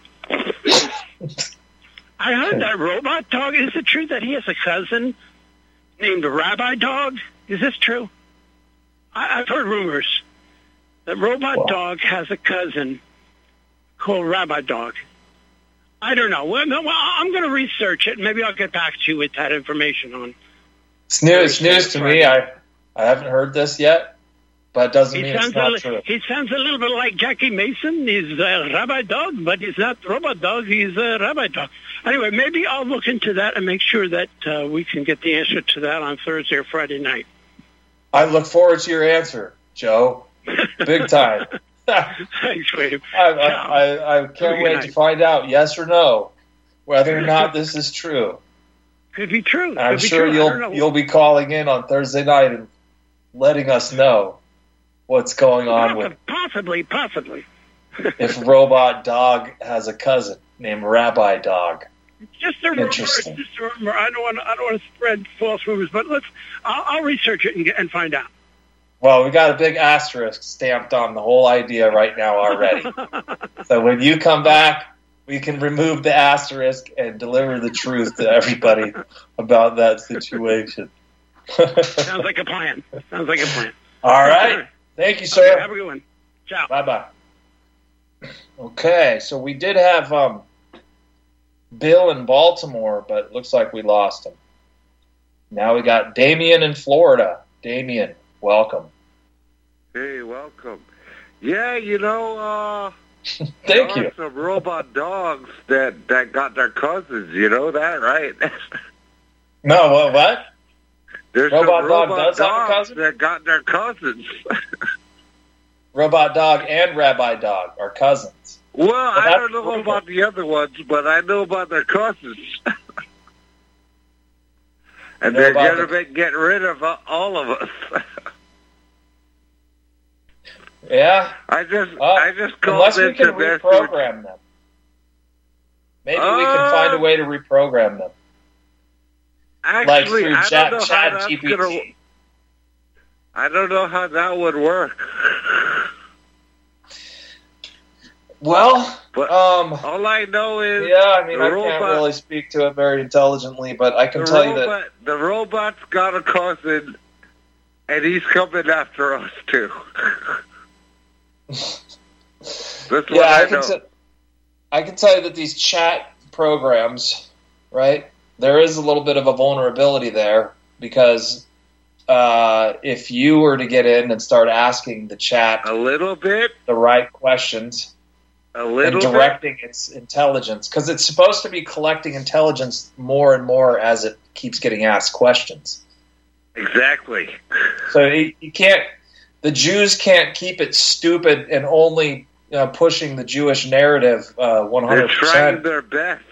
I heard that Robot Dog. Is it true that he has a cousin named Rabbi Dog? Is this true? I, I've heard rumors that Robot Wow. Dog has a cousin called Rabbi Dog. I don't know. Well, no, well I'm going to research it. Maybe I'll get back to you with that information on. It's news, news to me. I I haven't heard this yet, but it doesn't He mean it's sounds, not a, true. he sounds a little bit like Jackie Mason. He's a Rabbi Dog, but he's not Robot Dog. He's a Rabbi Dog. Anyway, maybe I'll look into that and make sure that uh, we can get the answer to that on Thursday or Friday night. I look forward to your answer, Joe. Big time. Thanks, William. I, I, I, I can't Have a good wait night. to find out, yes or no, whether or not this is true. Could be true. I'm Could be sure true. I don't know. you'll you'll be calling in on Thursday night and letting us know what's going on with Possibly, possibly. if Robot Dog has a cousin named Rabbi Dog. Just a rumor. Interesting. Just a rumor. I don't want. To, I don't want to spread false rumors, but let's. I'll, I'll research it and, get, and find out. Well, we got a big asterisk stamped on the whole idea right now already. So when you come back, we can remove the asterisk and deliver the truth to everybody about that situation. Sounds like a plan. Sounds like a plan. All right. Thank you, sir. Okay, have a good one. Ciao. Bye-bye. Okay, so we did have um, Bill in Baltimore, but it looks like we lost him. Now we got Damien in Florida. Damien, welcome. Hey, welcome. Yeah, you know, uh, Thank there you. are some robot dogs that, that got their cousins. You know that, right? No, what? what? There's Robot some dog robot does have a dogs cousin? that got their cousins. Robot Dog and Rabbi Dog are cousins. Well, But I that's don't know rumor. about the other ones, but I know about their cousins. And know they're about going the- to get rid of uh, all of us. Yeah? I just, Uh, I just called unless we into can their reprogram them. Maybe we can find a way to reprogram them. Actually, like through I chat, don't know chat how that's G P T. gonna. I don't know how that would work. Well, But um, all I know is yeah, I mean, the I robot, can't really speak to it very intelligently, but I can the tell you that robot, the robot's got a cousin, and he's coming after us too. That's what yeah, I, I can know. t- I can tell you that these chat programs, right? There is a little bit of a vulnerability there because uh, if you were to get in and start asking the chat a little bit, the right questions, a little and directing its intelligence, because it's supposed to be collecting intelligence more and more as it keeps getting asked questions. bit. Exactly. So you, you can't. The Jews can't keep it stupid and only uh, pushing the Jewish narrative uh, one They're hundred trying percent. their best.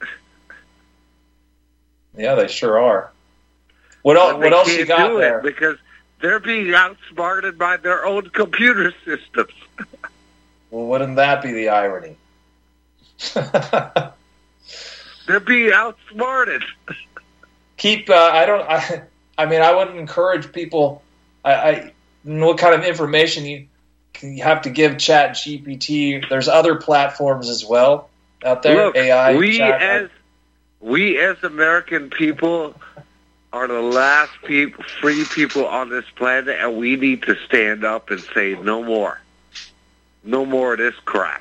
Yeah, they sure are. What else? But What they else you can't got do there? it because they're being outsmarted by their own computer systems. Well, wouldn't that be the irony? They're being outsmarted. Keep. Uh, I don't. I. I mean, I wouldn't encourage people. I. I what kind of information you, you have to give Chat G P T. There's other platforms as well out there. Look, A I. we chat, as we as American people are the last people, free people on this planet, and we need to stand up and say no more. No more of this crap.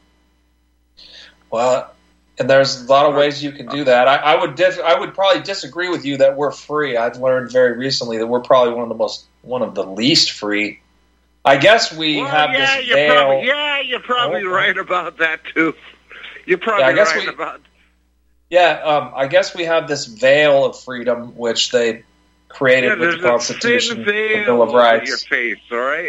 Well, and there's a lot of ways you can do that. I, I would dis- I would probably disagree with you that we're free. I've learned very recently that we're probably one of the most one of the least free. I guess we well, have yeah, this you're veil. Probably, yeah, you're probably oh, right about that too. You're probably yeah, I guess right we, about. Yeah, um, I guess we have this veil of freedom which they created yeah, with the Constitution, a thin the Bill of Rights. Your face, all right.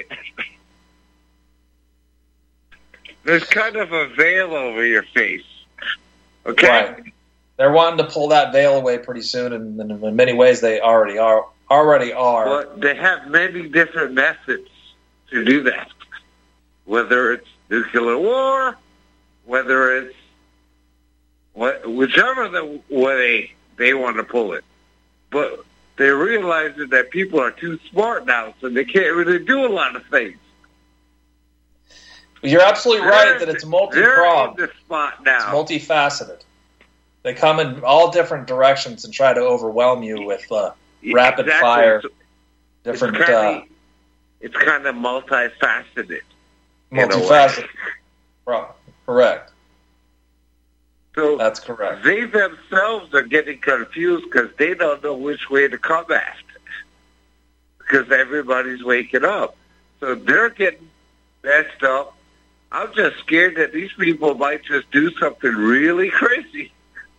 There's kind of a veil over your face. Okay. Right. They're wanting to pull that veil away pretty soon, and, and in many ways they already are. Already are. But they have many different methods to do that. Whether it's nuclear war, whether it's what, whichever the way they want to pull it. But they're realizing that people are too smart now, so they can't really do a lot of things. You're absolutely they're, right that it's multi-pronged. They're in the spot now. It's multifaceted. They come in all different directions and try to overwhelm you with uh, rapid exactly. fire, it's, different. It's kind, uh, of, it's kind of multifaceted. Multifaceted. Right. Correct. So that's correct. They themselves are getting confused because they don't know which way to come at. Because everybody's waking up, so they're getting messed up. I'm just scared that these people might just do something really crazy.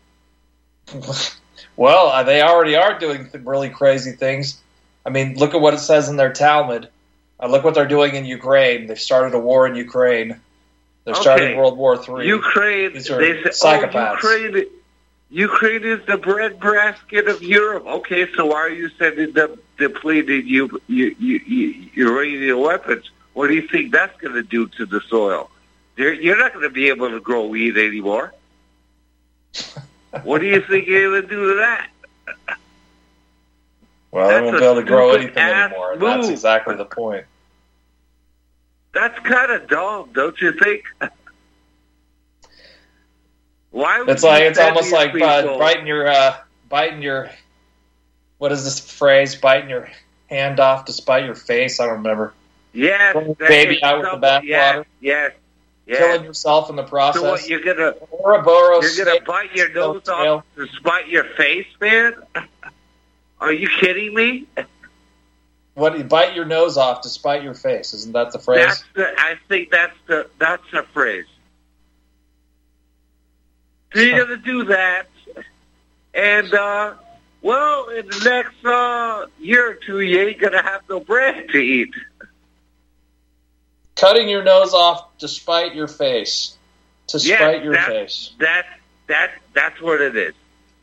Well, uh, they already are doing th- really crazy things. I mean, look at what it says in their Talmud. Uh, look what they're doing in Ukraine. They've started a war in Ukraine. They're okay. starting World War Three. Ukraine, These are they say, psychopaths. Oh, Ukraine, Ukraine is the breadbasket of Europe. Okay, so why are you sending them depleted you, you, you, you, uranium weapons? What do you think that's going to do to the soil? You're, you're not going to be able to grow wheat anymore. What do you think you're going to do to that? Well, that's they won't be able to grow anything anymore. Move. That's exactly the point. That's kind of dumb, don't you think? Why? Would it's like it's almost like uh, biting your uh, biting your. What is this phrase? Biting your hand off to spite your face. I don't remember. Yes, baby out with the bathwater. Yes, yes, yes. Killing yourself in the process. So what, you're gonna Ouroboros you're gonna bite your nose off to spite your face, man? Are you kidding me? What? You bite your nose off to spite your face? Isn't that the phrase? That's the, I think that's the that's the phrase. So you're gonna do that, and uh, well, in the next uh, year or two, you ain't gonna have no bread to eat. Cutting your nose off to spite your face. To yes, spite your that, face. That that that's what it is.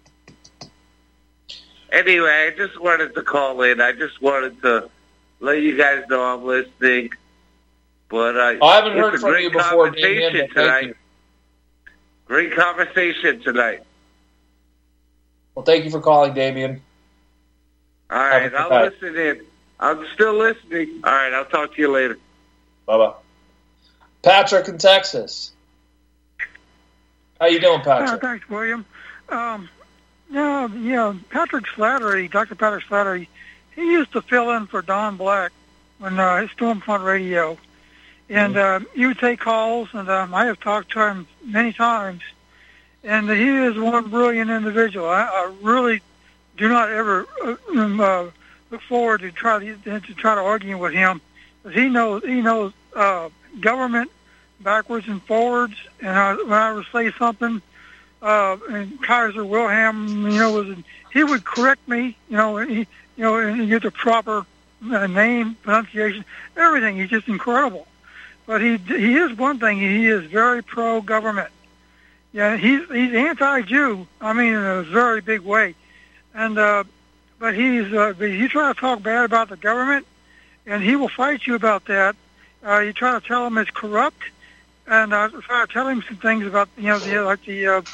Anyway, I just wanted to call in. I just wanted to let you guys know I'm listening. But uh, I haven't heard it's a from great you before, conversation Damien, tonight. you. Great conversation tonight. Well, thank you for calling, Damien. All right, I'll night. listen in. I'm still listening. All right, I'll talk to you later. Bye-bye. Patrick in Texas. How you doing, Patrick? Uh, thanks, William. Um, yeah, yeah, Patrick Slattery, Doctor Patrick Slattery, he used to fill in for Don Black when uh, his Stormfront Radio. And uh, he would take calls, and um, I have talked to him many times. And he is one brilliant individual. I, I really do not ever uh, uh, look forward to try to, to try to argue with him. He knows he knows uh, government backwards and forwards. And I, when I would say something, uh, and Kaiser Wilhelm, you know, was he would correct me, you know, he, you know, and get the proper uh, name, pronunciation, everything. He's just incredible. But he he is one thing. He is very pro-government. Yeah, he's he's anti-Jew. I mean, in a very big way. And uh, but he's uh, but you try to talk bad about the government, and he will fight you about that. Uh, you try to tell him it's corrupt, and uh, try to tell him some things about you know the like the uh,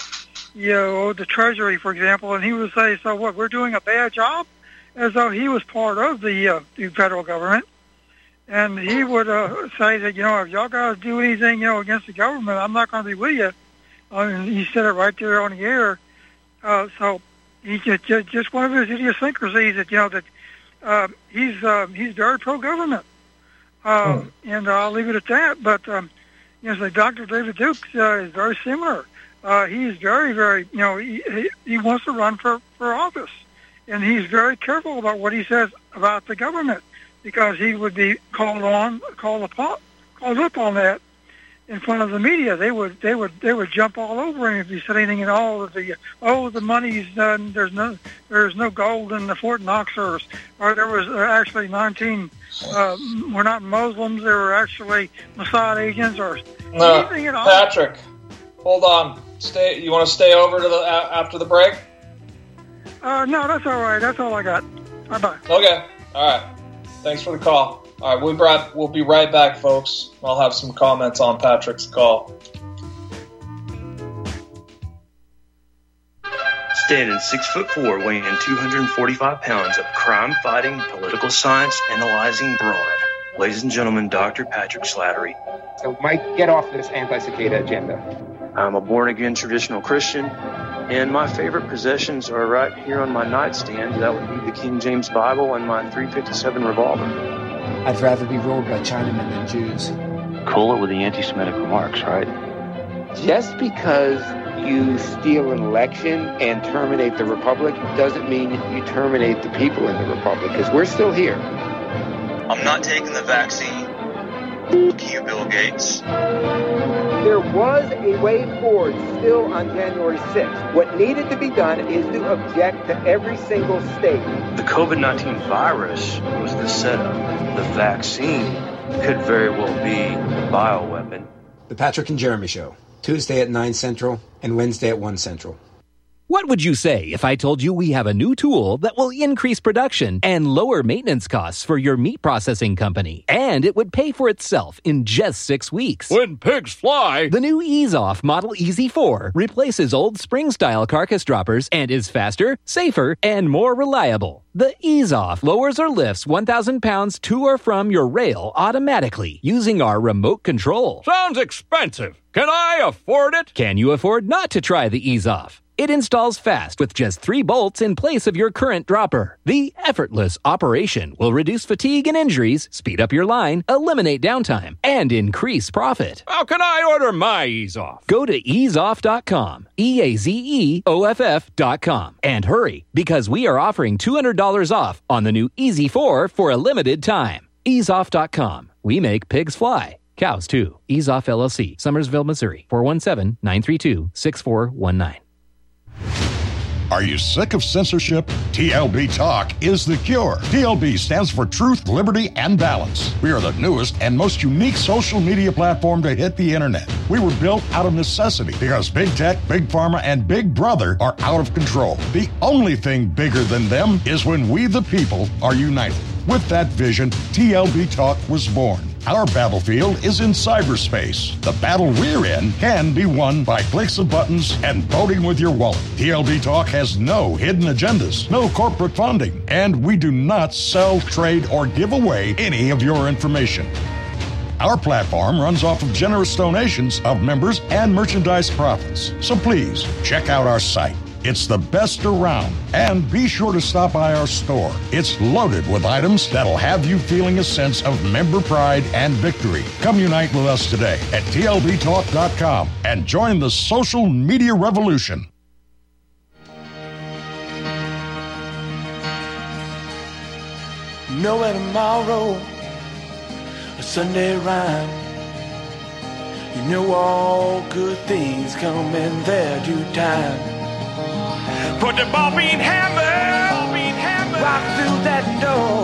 you know, the Treasury, for example, and he would say, so what, we're doing a bad job? As though he was part of the, uh, the federal government. And he would uh, say that, you know, if y'all guys do anything, you know, against the government, I'm not going to be with you. I mean, he said it right there on the air. Uh, so he just, just one of his idiosyncrasies that, you know, that uh, he's uh, he's very pro-government. Uh, hmm. And I'll leave it at that. But, um, you know, so Doctor David Duke uh, is very similar. Uh, he's very, very, you know, he, he, he wants to run for, for office. And he's very careful about what he says about the government, because he would be called on, called upon, called up on that in front of the media. They would, they would, they would jump all over him if he said anything at all. Of the oh, the money's uh, there's no, there's no gold in the Fort Knox, or, or there was uh, actually nineteen. Uh, were not Muslims. They were actually Mossad agents, or no, anything at all. Patrick, hold on. Stay. You want to stay over to the uh, after the break? Uh, no, that's all right. That's all I got. Bye bye. Okay. All right. Thanks for the call. All right, we'll be right, we'll be right back, folks. I'll have some comments on Patrick's call. Standing six foot four, weighing two hundred forty-five pounds of crime-fighting, political science analyzing brawn. Ladies and gentlemen, Doctor Patrick Slattery. So, Mike, get off this anti-cicada agenda. I'm a born-again traditional Christian, and my favorite possessions are right here on my nightstand. That would be the King James Bible and my three fifty-seven revolver. I'd rather be ruled by Chinamen than Jews. Cool it with the anti-Semitic remarks, right? Just because you steal an election and terminate the Republic doesn't mean you terminate the people in the Republic, because we're still here. I'm not taking the vaccine. Fuck you, Bill Gates. There was a way forward still on January sixth. What needed to be done is to object to every single state. The COVID nineteen virus was the setup. The vaccine could very well be the bioweapon. The Patrick and Jeremy Show, Tuesday at nine Central and Wednesday at one Central. What would you say if I told you we have a new tool that will increase production and lower maintenance costs for your meat processing company? And it would pay for itself in just six weeks. When pigs fly! The new Ease Off Model E Z four replaces old spring-style carcass droppers and is faster, safer, and more reliable. The Ease Off lowers or lifts one thousand pounds to or from your rail automatically using our remote control. Sounds expensive. Can I afford it? Can you afford not to try the Ease Off? It installs fast with just three bolts in place of your current dropper. The effortless operation will reduce fatigue and injuries, speed up your line, eliminate downtime, and increase profit. How can I order my Ease Off? Go to ease off dot com, E A Z E O F F dot com, and hurry, because we are offering two hundred dollars off on the new E Z four for a limited time. ease off dot com. We make pigs fly. Cows, too. Ease Off L L C, Summersville, Missouri, four one seven, nine three two, six four one nine. Are you sick of censorship? T L B Talk is the cure. T L B stands for Truth, Liberty, and Balance. We are the newest and most unique social media platform to hit the internet. We were built out of necessity because Big Tech, Big Pharma, and Big Brother are out of control. The only thing bigger than them is when we the people are united. With that vision, T L B Talk was born. Our battlefield is in cyberspace. The battle we're in can be won by clicks of buttons and voting with your wallet. T L B Talk has no hidden agendas, no corporate funding, and we do not sell, trade, or give away any of your information. Our platform runs off of generous donations of members and merchandise profits. So please, check out our site. It's the best around. And be sure to stop by our store. It's loaded with items that'll have you feeling a sense of member pride and victory. Come unite with us today at T L B talk dot com and join the social media revolution. Nowhere tomorrow, a Sunday rhyme. You know all good things come in their due time. Put the ball being hammer, ball being hammer right through that door.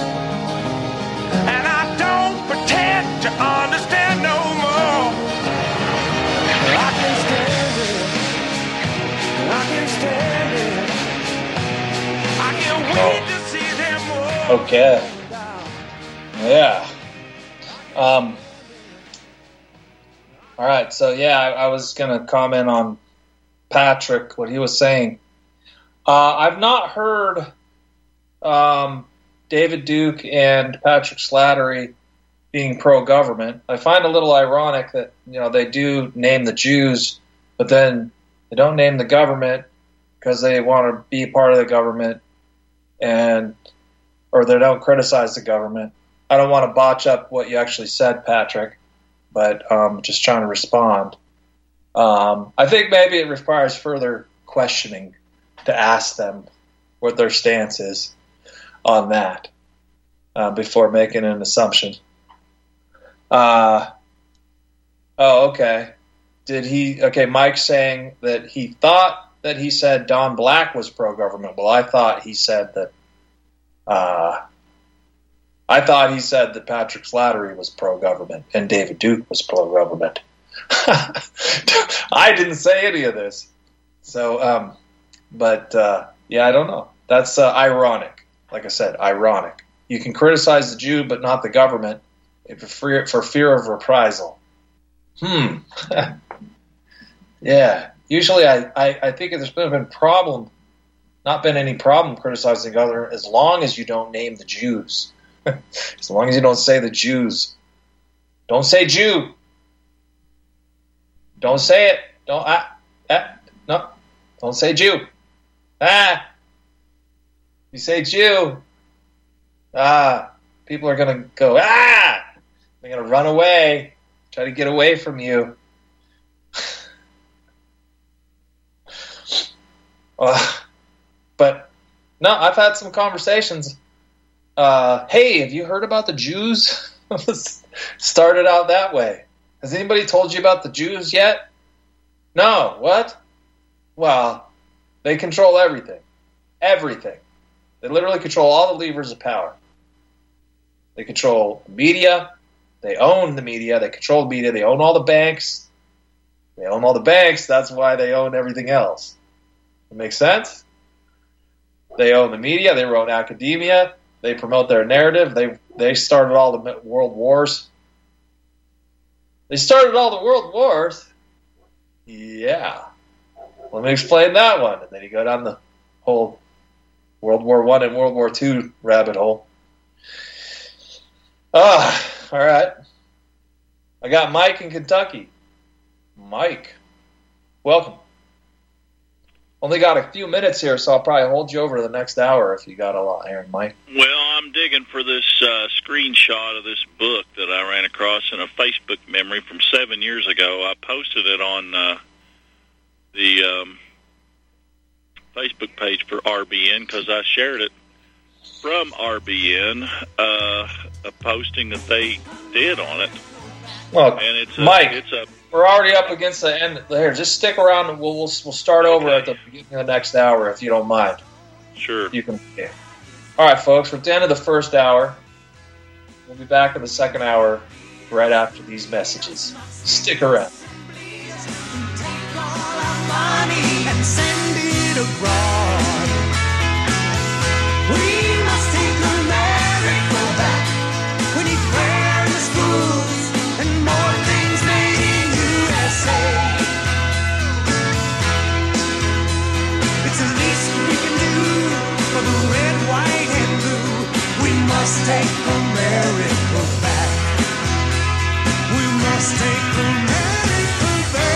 And I don't pretend to understand no more. I can stand it. I can stand it. I can't wait to see them more. Okay. Yeah. Um. All right. So yeah, I, I was gonna comment on Patrick, what he was saying. Uh, I've not heard um, David Duke and Patrick Slattery being pro-government. I find it a little ironic that, you know, they do name the Jews, but then they don't name the government because they want to be part of the government, and or they don't criticize the government. I don't want to botch up what you actually said, Patrick, but um, just trying to respond. Um, I think maybe it requires further questioning to ask them what their stance is on that uh, before making an assumption. Uh, oh, okay. Did he? Okay, Mike's saying that he thought that he said Don Black was pro-government. Well, I thought he said that. Uh, I thought he said that Patrick Slattery was pro-government and David Duke was pro-government. I didn't say any of this. So, um, but uh, yeah, I don't know. That's uh, ironic. Like I said, ironic. You can criticize the Jew, but not the government, for fear, for fear of reprisal. Hmm. Yeah. Usually, I, I, I think there's been a problem, not been any problem criticizing the government as long as you don't name the Jews. As long as you don't say the Jews. Don't say Jew. Don't say it. Don't ah, ah no. Don't say Jew. Ah. You say Jew. Ah. People are gonna go ah. They're gonna run away. Try to get away from you. uh, but no, I've had some conversations. Uh, hey, have you heard about the Jews? Started out that way. Has anybody told you about the Jews yet? No. What? Well, they control everything. Everything. They literally control all the levers of power. They control media. They own the media. They control the media. They own all the banks. They own all the banks. That's why they own everything else. It makes sense? They own the media. They own academia. They promote their narrative. They they started all the world wars. They started all the world wars? Yeah. Let me explain that one. And then you go down the whole World War One and World War Two rabbit hole. Ah, all right. I got Mike in Kentucky. Mike, welcome. Only got a few minutes here, so I'll probably hold you over to the next hour if you got a lot, Aaron, Mike. Well, I'm digging for this uh, screenshot of this book that I ran across in a Facebook memory from seven years ago. I posted it on uh, the um, Facebook page for R B N because I shared it from R B N, uh, a posting that they did on it. Well, and it's a, Mike, it's a, we're already up against the end. Here, just stick around, and we'll we'll, we'll start over at the beginning of the next hour, if you don't mind. Sure. You can. Yeah. All right, folks, we're at the end of the first hour. We'll be back in the second hour right after these messages. Stick around. Take America back. We must take America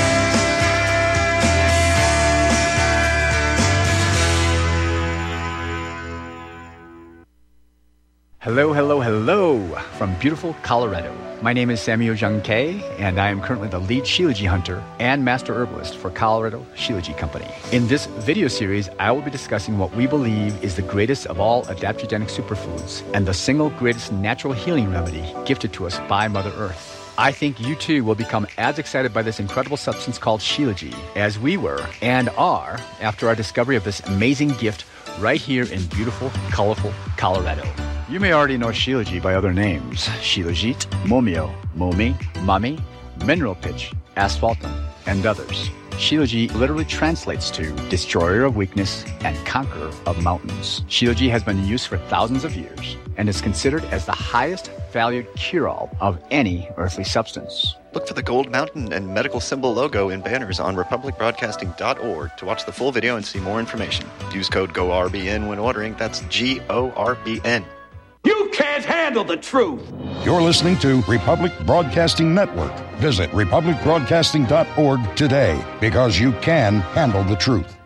back. Hello, hello, hello from beautiful Colorado. My name is Samuel Jung Kay, and I am currently the lead Shilajit hunter and master herbalist for Colorado Shilajit Company. In this video series, I will be discussing what we believe is the greatest of all adaptogenic superfoods and the single greatest natural healing remedy gifted to us by Mother Earth. I think you too will become as excited by this incredible substance called Shilajit as we were and are after our discovery of this amazing gift right here in beautiful, colorful Colorado. You may already know Shilajit by other names: Shilajit, Momio, Momi, Mami, Mineral Pitch, Asphaltum, and others. Shilajit literally translates to destroyer of weakness and conqueror of mountains. Shilajit has been in use for thousands of years and is considered as the highest valued cure-all of any earthly substance. Look for the gold mountain and medical symbol logo in banners on republic broadcasting dot org to watch the full video and see more information. Use code G O R B N when ordering. That's G O R B N. You can't handle the truth. You're listening to Republic Broadcasting Network. Visit republic broadcasting dot org today because you can handle the truth.